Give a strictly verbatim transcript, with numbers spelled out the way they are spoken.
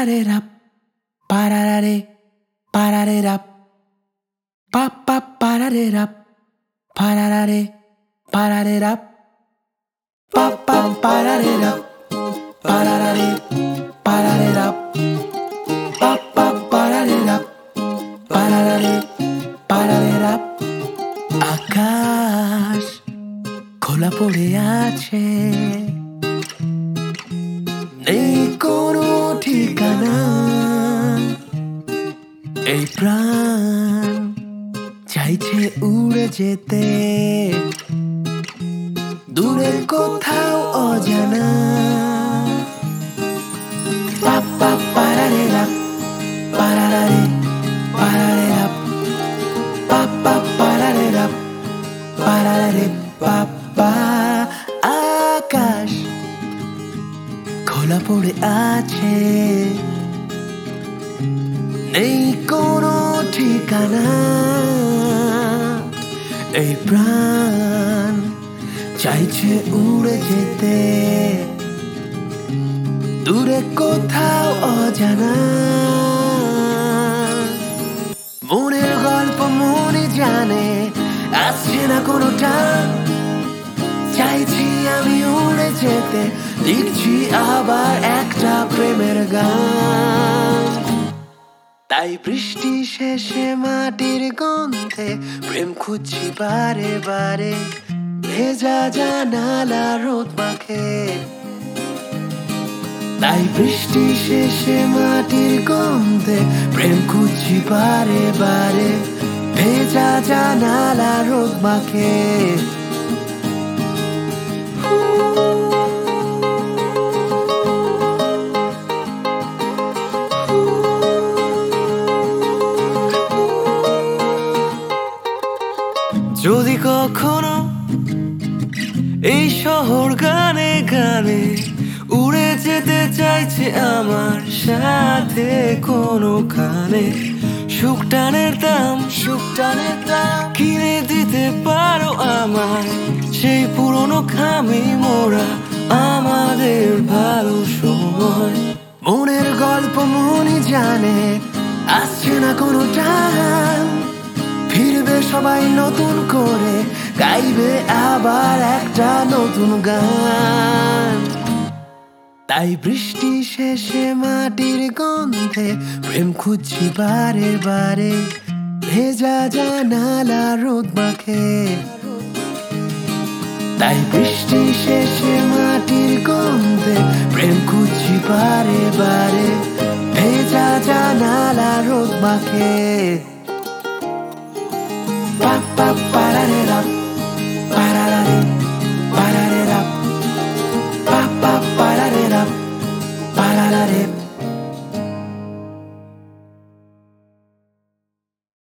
Pararerap, pararare, pararerap, pa pa pararerap, pararare, pararerap, pa pa pararerap, pararare, pararerap, pa pa pararerap, pararare, pararerap। আকাশ খোলা পড়ে আছে, নেই কোনো ঠিকানা, এই প্রাণ চাইছে উড়ে যেতে দূরে কোথাও অজানা। পা পা পারারেরা পারারে পারারেরা পা পা পারারেরা পারারে পা পা। আকাশ খোলা পড়ে আছে, নেই কোনো ঠিকানা, এই প্রাণ চাইছে উড়ে যেতে দূরে কোথাও অজানা। মনের গল্প মনে জানে, আসছে না কোনো টান, চাইছি আমি উড়ে যেতে, লিখছি আবার একটা প্রেমের গান। তাই বৃষ্টি শেষে মাটির গন্ধে প্রেম খুঁজছি বারে বারে, ভেজা জানালা রোদ মাখে। তাই বৃষ্টি শেষে মাটির গন্ধে প্রেম খুঁজছি বারে বারে, ভেজা জানালা রোদ মাখে। যদি কখনো এই শহর গানে গানে উড়ে যেতে চাইছে আমার সাথে কোনোখানে, সুখটানের দাম সুখটানের দাম কিনে দিতে পারো আমায়, সেই পুরনো খামি মোরা আমাদের ভালো সময়। মনের গল্প মনে জানে, আসছে না কোনো টান, ফিরবে সবাই নতুন করে, গাইবে আবার একটা নতুন গান। তাই বৃষ্টি শেষে মাটির গন্ধে প্রেম খুঁজছি বারে বারে, ভেজা জানালা রোদ মাখে। তাই বৃষ্টি শেষে মাটির গন্ধে প্রেম খুঁজছি বারে বারে, ভেজা জানালা রোদ মাখে। Pa pa pararera, pararare, pararera, pa pa pararera, pararare.